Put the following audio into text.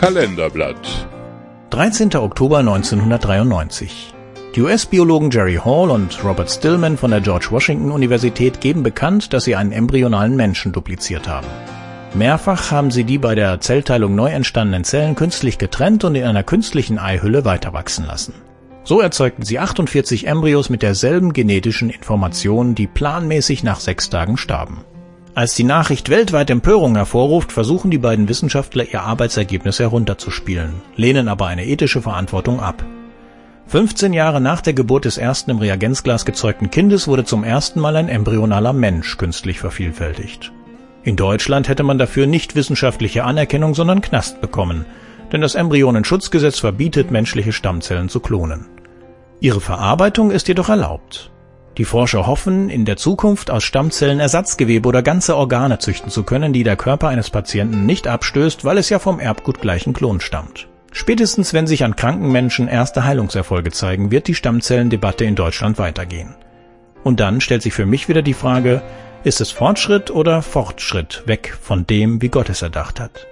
Kalenderblatt. 13. Oktober 1993. Die US-Biologen Jerry Hall und Robert Stillman von der George Washington Universität geben bekannt, dass sie einen embryonalen Menschen dupliziert haben. Mehrfach haben sie die bei der Zellteilung neu entstandenen Zellen künstlich getrennt und in einer künstlichen Eihülle weiterwachsen lassen. So erzeugten sie 48 Embryos mit derselben genetischen Information, die planmäßig nach 6 Tagen starben. Als die Nachricht weltweit Empörung hervorruft, versuchen die beiden Wissenschaftler ihr Arbeitsergebnis herunterzuspielen, lehnen aber eine ethische Verantwortung ab. 15 Jahre nach der Geburt des ersten im Reagenzglas gezeugten Kindes wurde zum ersten Mal ein embryonaler Mensch künstlich vervielfältigt. In Deutschland hätte man dafür nicht wissenschaftliche Anerkennung, sondern Knast bekommen, denn das Embryonenschutzgesetz verbietet, menschliche Stammzellen zu klonen. Ihre Verarbeitung ist jedoch erlaubt. Die Forscher hoffen, in der Zukunft aus Stammzellen Ersatzgewebe oder ganze Organe züchten zu können, die der Körper eines Patienten nicht abstößt, weil es ja vom erbgutgleichen Klon stammt. Spätestens wenn sich an kranken Menschen erste Heilungserfolge zeigen, wird die Stammzellendebatte in Deutschland weitergehen. Und dann stellt sich für mich wieder die Frage, ist es Fortschritt oder Fortschritt weg von dem, wie Gott es erdacht hat?